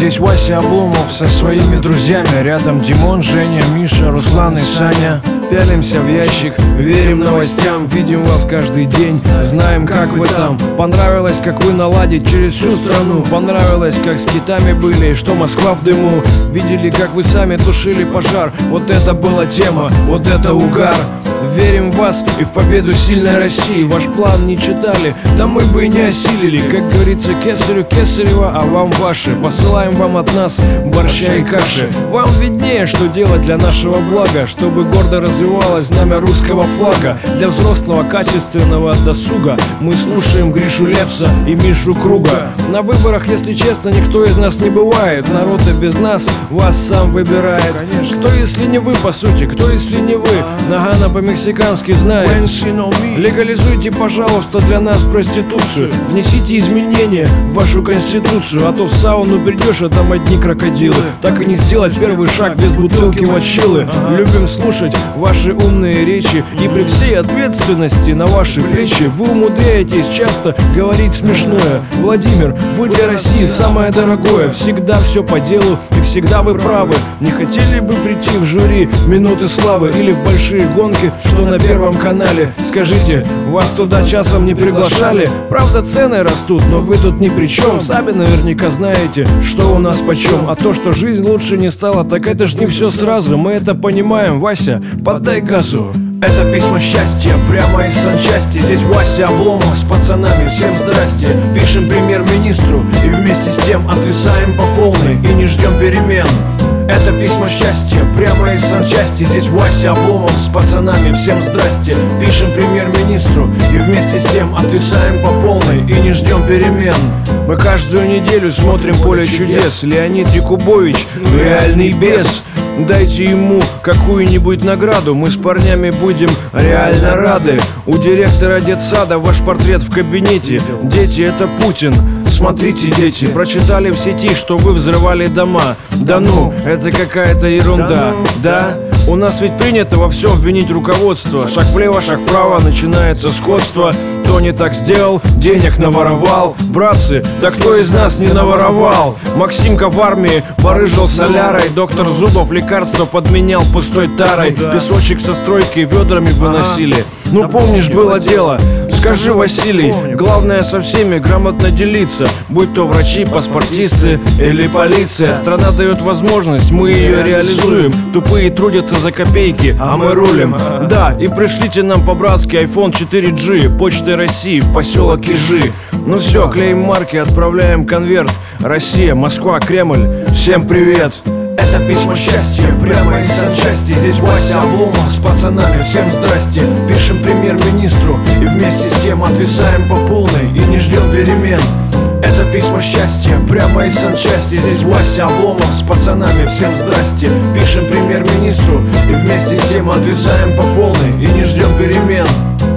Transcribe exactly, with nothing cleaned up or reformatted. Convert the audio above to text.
Здесь Вася Обломов со своими друзьями. Рядом Димон, Женя, Миша, Руслан и Саня. Пялимся в ящик, верим новостям. Видим вас каждый день, знаем, как вы там. Понравилось, как вы наладить через всю страну. Понравилось, как с китами были, что Москва в дыму. Видели, как вы сами тушили пожар. Вот это была тема, вот это угар. Верим в вас и в победу сильной России. Ваш план не читали, да мы бы и не осилили. Как говорится, кесарю кесарева, а вам ваше. Посылаем вам от нас борща и каши. Вам виднее, что делать для нашего блага, чтобы гордо развивалось знамя русского флага. Для взрослого качественного досуга мы слушаем Гришу Лепса и Мишу Круга. На выборах, если честно, никто из нас не бывает. Народ и без нас вас сам выбирает. Кто, если не вы, по сути, кто, если не вы? Нагано по-мексикански знает. Легализуйте, пожалуйста, для нас проституцию. Внесите изменения в вашу конституцию. А то в сауну придешь, а там одни крокодилы. Так и не сделать первый шаг без бутылки мочилы. Любим слушать ваши умные речи. И при всей ответственности на ваши плечи вы умудряетесь часто говорить смешное. Владимир, вы для России самое дорогое. Всегда все по делу и всегда вы правы. Не хотели бы прийти в жюри «Минуты славы» или в большие гонки, что на Первом канале? Скажите, вас туда часом не приглашали? Правда, цены растут, но вы тут ни при чем. Сами наверняка знаете, что у нас почем. А то, что жизнь лучше не стала, так это ж не все сразу. Мы это понимаем, Вася, поддай газу. Это письма счастья, прямо из санчасти. Здесь Вася Обломов с пацанами, всем здрасте. Пишем премьер-министру и вместе с тем отвисаем по полной и не ждем перемен. Это письма счастья, прямо из санчасти. Здесь Вася Обломов с пацанами, всем здрасте. Пишем премьер-министру и вместе с тем отвисаем по полной и не ждем перемен. Мы каждую неделю смотрим «Поле чудес». Леонид Якубович, реальный бес. Дайте ему какую-нибудь награду, мы с парнями будем реально рады. У директора детсада ваш портрет в кабинете. Дети, это Путин. Смотрите, дети, прочитали в сети, что вы взрывали дома. Да ну, это какая-то ерунда, да? У нас ведь принято во всем обвинить руководство. Шаг влево, шаг вправо, начинается сходство. Кто не так сделал, денег наворовал. Братцы, да кто из нас не наворовал? Максимка в армии барыжил солярой. Доктор Зубов лекарства подменял пустой тарой. Песочек со стройки ведрами выносили. Ну помнишь, было дело. Скажи, Василий, главное со всеми грамотно делиться. Будь то врачи, паспортисты или полиция. Страна дает возможность, мы ее реализуем. Тупые трудятся за копейки, а мы рулим. Да, и пришлите нам по-братски айфон четыре джи Почтой России в поселок Ижи. Ну все, клеим марки, отправляем конверт. Россия, Москва, Кремль, всем привет. Это письма счастья, прямо из санчасти. Здесь Вася Обломов с пацанами, всем здрасте. Пишем премьер-министру и вместе с тем отвисаем по полной и не ждем перемен. Это письма счастья, прямо из санчасти. Здесь Вася Обломов с пацанами, всем здрасте. Пишем премьер-министру и вместе с тем отвисаем по полной и не ждем перемен.